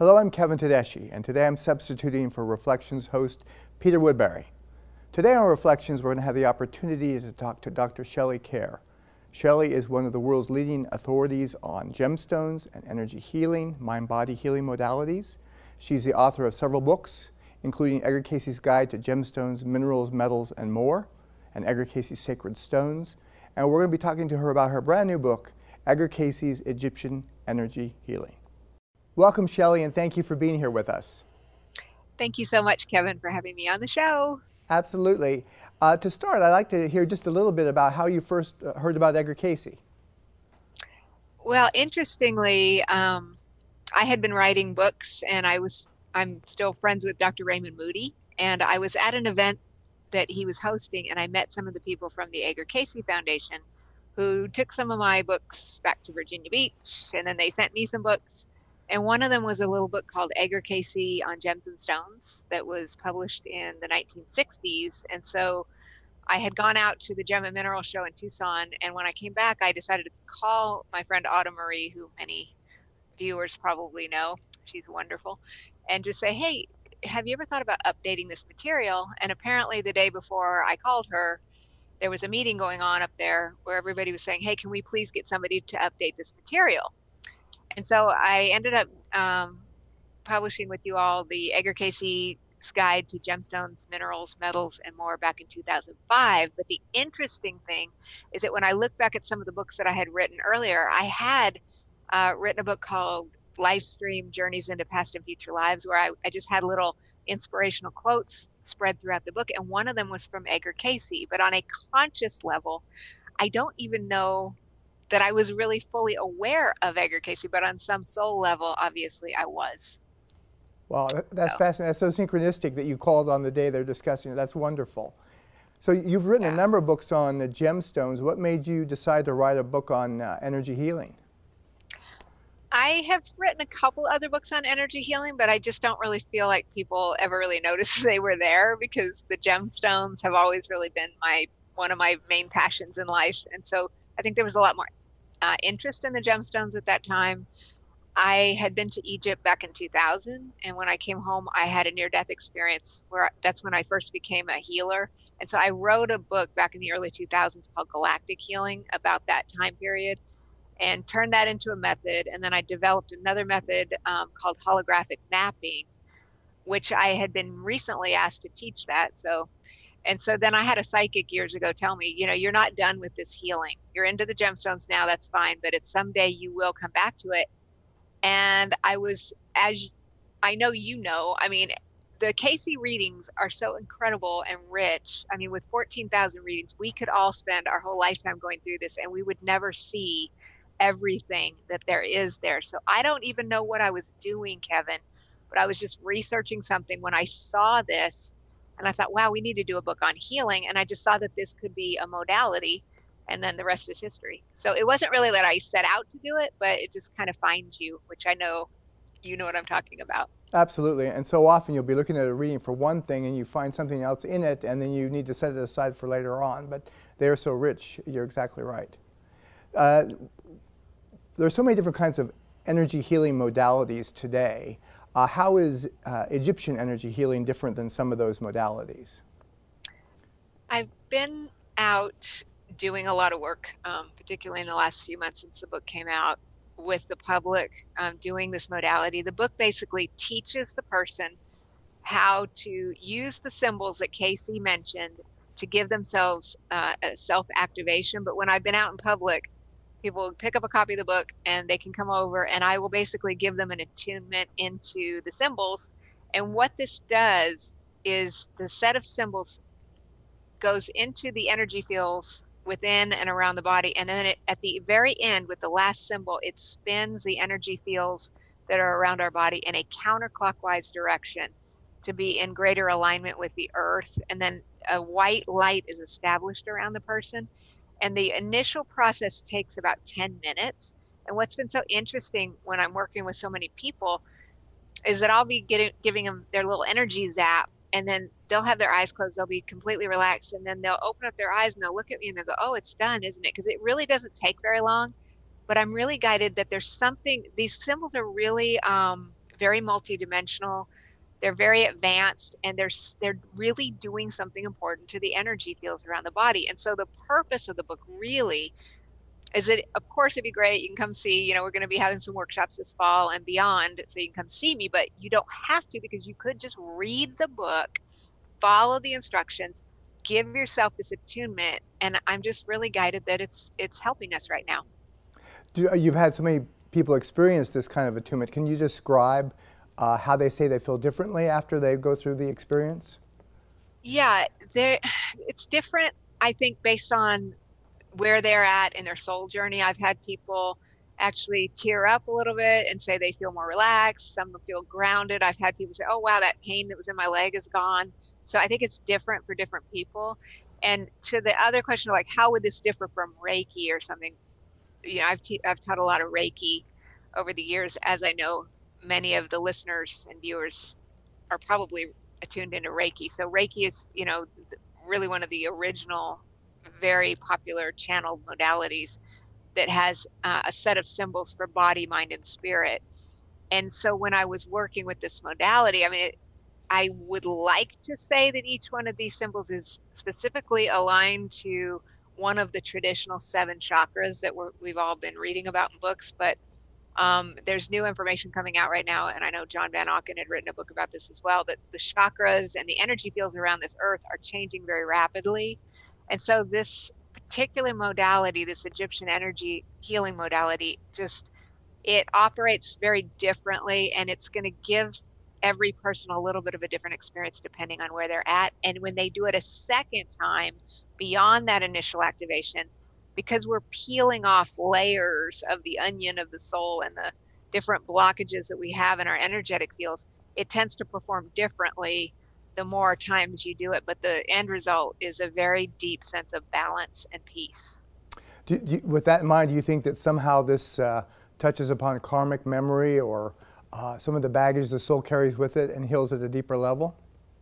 Hello, I'm Kevin Tedeschi, and today I'm substituting for Reflections host Peter Woodbury. Today on Reflections, we're going to have the opportunity to talk to Dr. Shelley Kerr. Shelley is one of the world's leading authorities on gemstones and energy healing, mind-body healing modalities. She's the author of several books, including Edgar Cayce's Guide to Gemstones, Minerals, Metals, and More, and Edgar Cayce's Sacred Stones. And we're going to be talking to her about her brand new book, Edgar Cayce's Egyptian Energy Healing. Welcome, Shelley, and thank you for being here with us. Thank you so much, Kevin, for having me on the show. Absolutely. To start, I'd like to hear just a little bit about how you first heard about Edgar Cayce. Well, interestingly, I had been writing books, and I'm still friends with Dr. Raymond Moody, and I was at an event that he was hosting, and I met some of the people from the Edgar Cayce Foundation who took some of my books back to Virginia Beach, and then they sent me some books. And one of them was a little book called Edgar Cayce on Gems and Stones that was published in the 1960s. And so I had gone out to the Gem and Mineral Show in Tucson. And when I came back, I decided to call my friend Autumn Marie, who many viewers probably know. She's wonderful. And just say, hey, have you ever thought about updating this material? And apparently the day before I called her, there was a meeting going on up there where everybody was saying, hey, can we please get somebody to update this material? And so I ended up publishing with you all the Edgar Cayce's Guide to Gemstones, Minerals, Metals, and More back in 2005. But the interesting thing is that when I look back at some of the books that I had written earlier, I had written a book called Lifestream Journeys into Past and Future Lives, where I just had little inspirational quotes spread throughout the book. And one of them was from Edgar Cayce. But on a conscious level, I don't even know that I was really fully aware of Edgar Cayce, but on some soul level, obviously I was. Wow, that's fascinating. That's so synchronistic that you called on the day they're discussing it. That's wonderful. So you've written a number of books on gemstones. What made you decide to write a book on energy healing? I have written a couple other books on energy healing, but I just don't really feel like people ever really noticed they were there, because the gemstones have always really been one of my main passions in life. And so I think there was a lot more interest in the gemstones at that time. I had been to Egypt back in 2000, and when I came home, I had a near-death experience that's when I first became a healer. And so I wrote a book back in the early 2000s called Galactic Healing about that time period and turned that into a method. And then I developed another method called holographic mapping, which I had been recently asked to teach that. And so then I had a psychic years ago tell me, you're not done with this healing. You're into the gemstones now, that's fine, but someday you will come back to it. And I was, as I know the Cayce readings are so incredible and rich. I mean, with 14,000 readings, we could all spend our whole lifetime going through this, and we would never see everything that there is there. So I don't even know what I was doing, Kevin, but I was just researching something when I saw this. And I thought, wow, we need to do a book on healing. And I just saw that this could be a modality, and then the rest is history. So it wasn't really that I set out to do it, but it just kind of finds you, which I know you know what I'm talking about. Absolutely. And so often you'll be looking at a reading for one thing and you find something else in it, and then you need to set it aside for later on. But they're so rich. You're exactly right. There's so many different kinds of energy healing modalities today. How is Egyptian energy healing different than some of those modalities? I've been out doing a lot of work, particularly in the last few months since the book came out, with the public doing this modality. The book basically teaches the person how to use the symbols that Cayce mentioned to give themselves a self-activation. But when I've been out in public, people pick up a copy of the book and they can come over, and I will basically give them an attunement into the symbols. And what this does is the set of symbols goes into the energy fields within and around the body. And then at the very end, with the last symbol, it spins the energy fields that are around our body in a counterclockwise direction to be in greater alignment with the earth. And then a white light is established around the person. And the initial process takes about 10 minutes. And what's been so interesting when I'm working with so many people is that I'll be giving them their little energy zap, and then they'll have their eyes closed, they'll be completely relaxed, and then they'll open up their eyes and they'll look at me and they'll go, oh, it's done, isn't it? Because it really doesn't take very long. But I'm really guided that there's something, these symbols are really very multidimensional. They're very advanced, and they're really doing something important to the energy fields around the body. And so the purpose of the book really is that, of course, it'd be great. You can come see, we're going to be having some workshops this fall and beyond, so you can come see me, but you don't have to, because you could just read the book, follow the instructions, give yourself this attunement. And I'm just really guided that it's helping us right now. You've had so many people experience this kind of attunement. Can you describe how they say they feel differently after they go through the experience? Yeah, it's different, I think, based on where they're at in their soul journey. I've had people actually tear up a little bit and say they feel more relaxed. Some feel grounded. I've had people say, oh, wow, that pain that was in my leg is gone. So I think it's different for different people. And to the other question, like, how would this differ from Reiki or something? I've taught a lot of Reiki over the years, as I know many of the listeners and viewers are probably attuned into Reiki. So Reiki is, really one of the original, very popular channeled modalities that has a set of symbols for body, mind, and spirit. And so when I was working with this modality, I would like to say that each one of these symbols is specifically aligned to one of the traditional 7 chakras that we've all been reading about in books. But there's new information coming out right now, and I know John Van Auken had written a book about this as well, that the chakras and the energy fields around this earth are changing very rapidly. And so this particular modality, this Egyptian energy healing modality, it operates very differently, and it's going to give every person a little bit of a different experience depending on where they're at. And when they do it a second time, beyond that initial activation, because we're peeling off layers of the onion of the soul and the different blockages that we have in our energetic fields, it tends to perform differently the more times you do it. But the end result is a very deep sense of balance and peace. With that in mind, do you think that somehow this touches upon karmic memory or some of the baggage the soul carries with it and heals at a deeper level?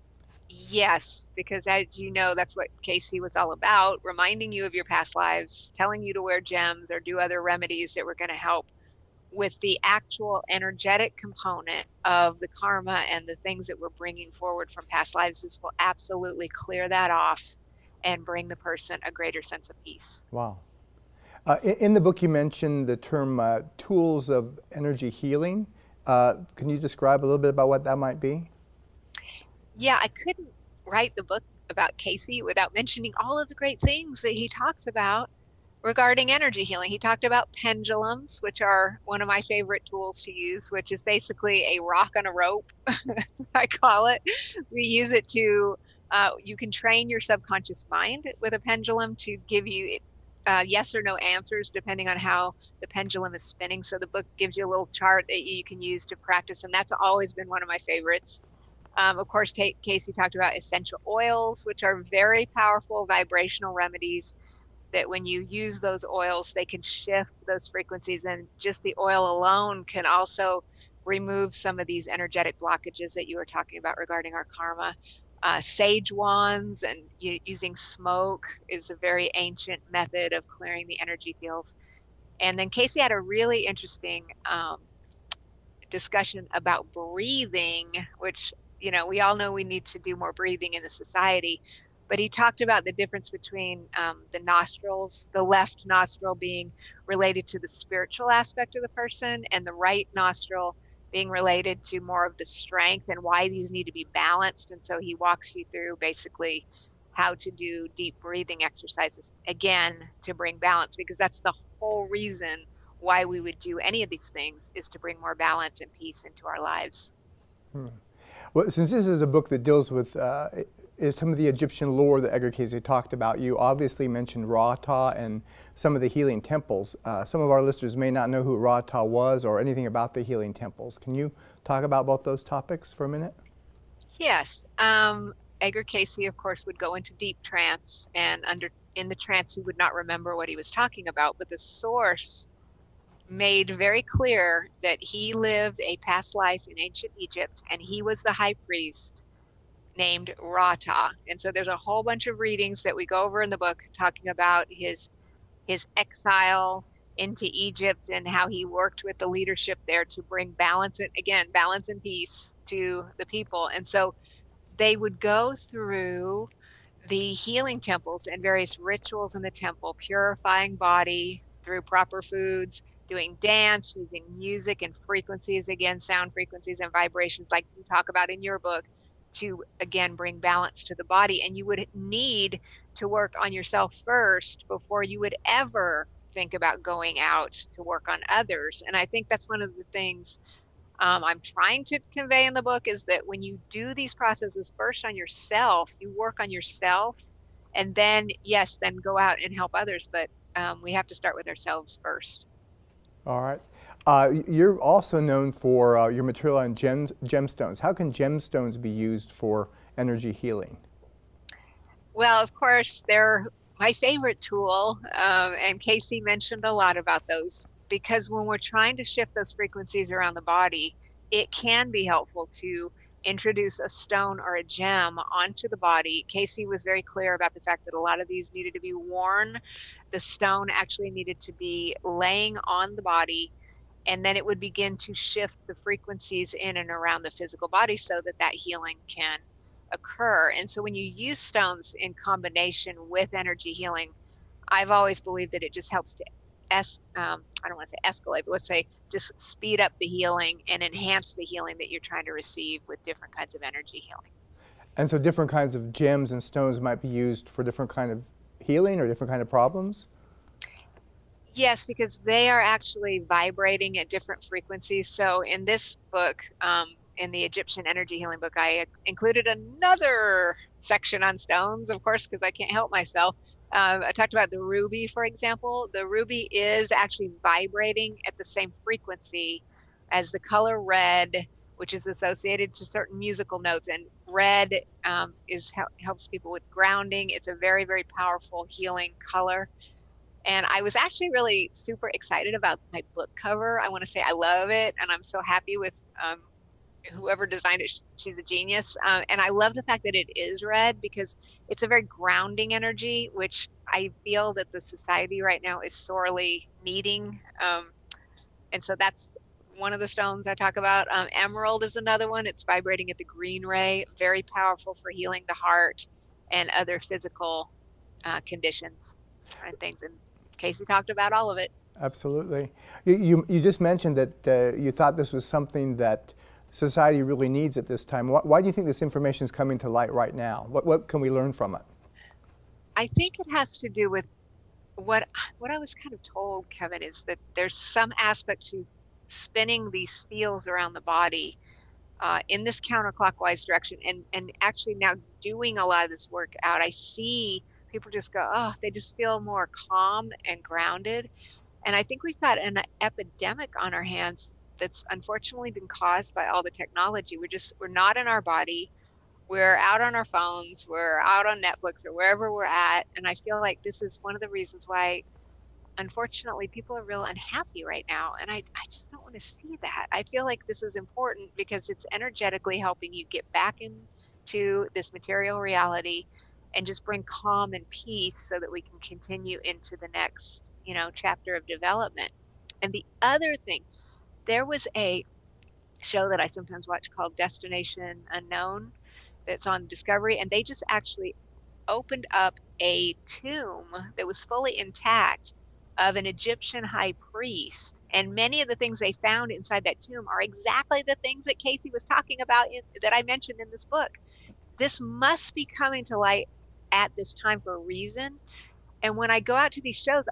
Yes, because as you know, that's what Casey was all about, reminding you of your past lives, telling you to wear gems or do other remedies that were going to help with the actual energetic component of the karma and the things that we're bringing forward from past lives. This will absolutely clear that off and bring the person a greater sense of peace. Wow. In the book, you mentioned the term tools of energy healing. Can you describe a little bit about what that might be? Yeah, I couldn't write the book about Casey without mentioning all of the great things that he talks about regarding energy healing. He talked about pendulums, which are one of my favorite tools to use, which is basically a rock on a rope. That's what I call it. We use it to, you can train your subconscious mind with a pendulum to give you yes or no answers depending on how the pendulum is spinning. So the book gives you a little chart that you can use to practice, and that's always been one of my favorites. Of course, Casey talked about essential oils, which are very powerful vibrational remedies that when you use those oils, they can shift those frequencies. And just the oil alone can also remove some of these energetic blockages that you were talking about regarding our karma. Sage wands and using smoke is a very ancient method of clearing the energy fields. And then Casey had a really interesting discussion about breathing, which we all know we need to do more breathing in the society, but he talked about the difference between the nostrils, the left nostril being related to the spiritual aspect of the person and the right nostril being related to more of the strength, and why these need to be balanced. And so he walks you through basically how to do deep breathing exercises, again, to bring balance, because that's the whole reason why we would do any of these things, is to bring more balance and peace into our lives. Well, since this is a book that deals with some of the Egyptian lore that Edgar Cayce talked about, you obviously mentioned Ra-Ta and some of the healing temples. Some of our listeners may not know who Ra-Ta was or anything about the healing temples. Can you talk about both those topics for a minute? Yes. Edgar Cayce, of course, would go into deep trance, and in the trance he would not remember what he was talking about, but the source made very clear that he lived a past life in ancient Egypt, and he was the high priest named Ra-Ta. And so there's a whole bunch of readings that we go over in the book talking about his exile, into Egypt and how he worked with the leadership there to bring balance and again, balance and peace to the people. And so they would go through the healing temples and various rituals in the temple, purifying body through proper foods, doing dance, using music and frequencies, again, sound frequencies and vibrations like you talk about in your book, to again bring balance to the body. And you would need to work on yourself first before you would ever think about going out to work on others. And I think that's one of the things I'm trying to convey in the book, is that when you do these processes first on yourself, you work on yourself, and then, yes, then go out and help others. But we have to start with ourselves first. All right. You're also known for your material on gemstones. How can gemstones be used for energy healing? Well, of course, they're my favorite tool, and Casey mentioned a lot about those, because when we're trying to shift those frequencies around the body, it can be helpful to introduce a stone or a gem onto the body. Casey was very clear about the fact that a lot of these needed to be worn. The stone actually needed to be laying on the body, and then it would begin to shift the frequencies in and around the physical body so that that healing can occur. And so when you use stones in combination with energy healing, I've always believed that it just helps to I don't want to say escalate, but let's say just speed up the healing and enhance the healing that you're trying to receive with different kinds of energy healing. And so different kinds of gems and stones might be used for different kind of healing or different kind of problems? Yes, because they are actually vibrating at different frequencies. So in this book, in the Egyptian energy healing book, I included another section on stones, of course, because I can't help myself. I talked about the ruby, for example. The ruby is actually vibrating at the same frequency as the color red, which is associated to certain musical notes. And red helps people with grounding. It's a very, very powerful healing color. And I was actually really super excited about my book cover. I want to say I love it, and I'm so happy with whoever designed it. She's a genius. And I love the fact that it is red, because it's a very grounding energy, which I feel that the society right now is sorely needing. And so that's one of the stones I talk about. Emerald is another one. It's vibrating at the green ray, very powerful for healing the heart and other physical conditions and things. And Casey talked about all of it. Absolutely. You just mentioned that you thought this was something that society really needs at this time. Why do you think this information is coming to light right now? What can we learn from it? I think it has to do with what I was kind of told, Kevin, is that there's some aspect to spinning these fields around the body in this counterclockwise direction, and actually now doing a lot of this work out. I see people just go, oh, they just feel more calm and grounded. And I think we've got an epidemic on our hands that's unfortunately been caused by all the technology. We're not in our body. We're out on our phones. We're out on Netflix or wherever we're at. And I feel like this is one of the reasons why, unfortunately, people are real unhappy right now. And I just don't want to see that. I feel like this is important because it's energetically helping you get back into this material reality and just bring calm and peace so that we can continue into the next, chapter of development. And the other thing, there was a show that I sometimes watch called Destination Unknown that's on Discovery, and they just actually opened up a tomb that was fully intact of an Egyptian high priest. And many of the things they found inside that tomb are exactly the things that Casey was talking about that I mentioned in this book. This must be coming to light at this time for a reason. And when I go out to these shows,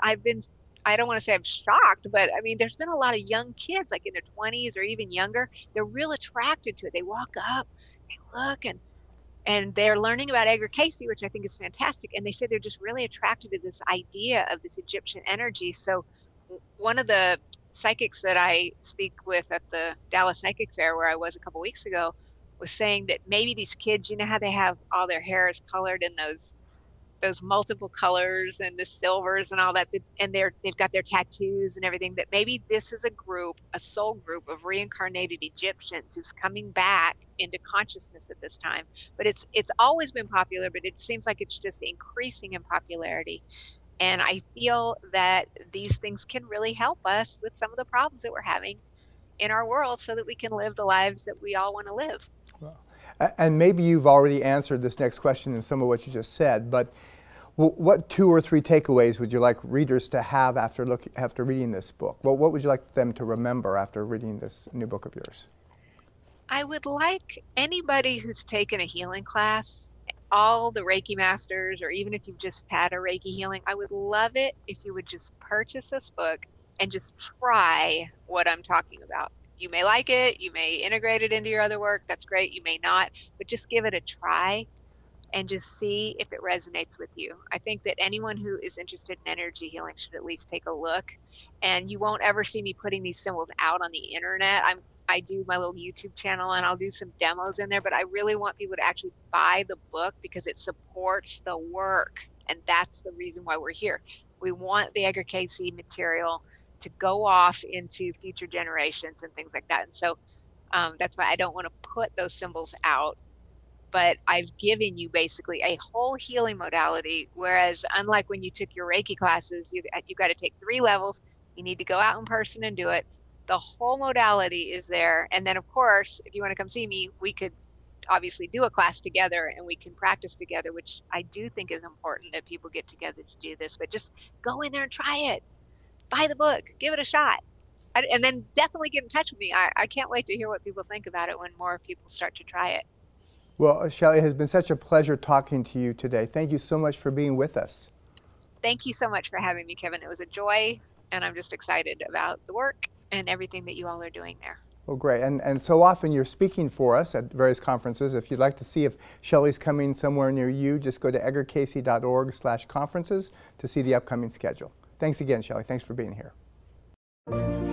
I don't want to say I'm shocked, but I mean, there's been a lot of young kids, like in their 20s or even younger. They're real attracted to it. They walk up, they look, and they're learning about Edgar Cayce, which I think is fantastic. And they say they're just really attracted to this idea of this Egyptian energy. So one of the psychics that I speak with at the Dallas Psychic Fair, where I was a couple weeks ago, was saying that maybe these kids, how they have all their hair is colored in those multiple colors and the silvers and all that, and they've got their tattoos and everything, that maybe this is a soul group of reincarnated Egyptians who's coming back into consciousness at this time. But it's always been popular, but it seems like it's just increasing in popularity. And I feel that these things can really help us with some of the problems that we're having in our world so that we can live the lives that we all want to live. Well, and maybe you've already answered this next question in some of what you just said, but what 2 or 3 takeaways would you like readers to have after reading this book? Well, what would you like them to remember after reading this new book of yours? I would like anybody who's taken a healing class, all the Reiki masters, or even if you've just had a Reiki healing, I would love it if you would just purchase this book and just try what I'm talking about. You may like it, you may integrate it into your other work, that's great, you may not, but just give it a try and just see if it resonates with you. I think that anyone who is interested in energy healing should at least take a look. And you won't ever see me putting these symbols out on the internet. I do my little YouTube channel and I'll do some demos in there, but I really want people to actually buy the book because it supports the work. And that's the reason why we're here. We want the Edgar Cayce material to go off into future generations and things like that. And so that's why I don't want to put those symbols out. But I've given you basically a whole healing modality, whereas unlike when you took your Reiki classes, you've got to take 3 levels. You need to go out in person and do it. The whole modality is there. And then, of course, if you want to come see me, we could obviously do a class together and we can practice together, which I do think is important that people get together to do this. But just go in there and try it. Buy the book. Give it a shot. And then definitely get in touch with me. I can't wait to hear what people think about it when more people start to try it. Well, Shelley, it has been such a pleasure talking to you today. Thank you so much for being with us. Thank you so much for having me, Kevin. It was a joy, and I'm just excited about the work and everything that you all are doing there. Well, great. And so often you're speaking for us at various conferences. If you'd like to see if Shelley's coming somewhere near you, just go to edgarcayce.org/conferences to see the upcoming schedule. Thanks again, Shelley. Thanks for being here.